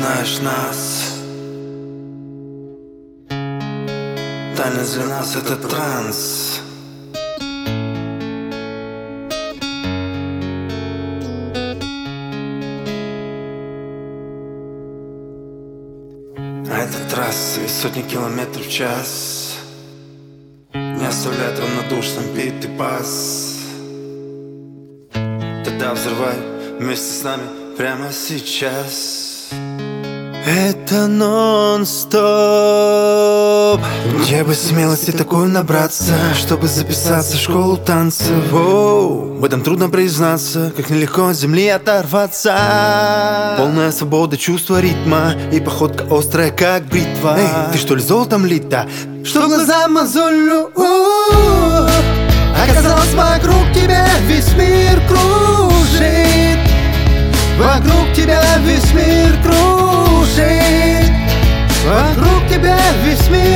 знаешь нас. Тайность для нас — это транс. А это трассы и сотни километров в час не оставляет равнодушным бит и пас. Тогда взрывай вместе с нами прямо сейчас. Это нон-стоп. Где бы смелости такую набраться, чтобы записаться в школу танцев? Воу, в этом трудно признаться, как нелегко от земли оторваться. Полная свобода, чувство ритма и походка острая, как бритва. Эй, ты что ли золотом лита? Что глаза мозолю? Оказалось, вокруг тебя весь мир кружит. Вокруг тебя весь мир кружит. Вокруг тебя весь мир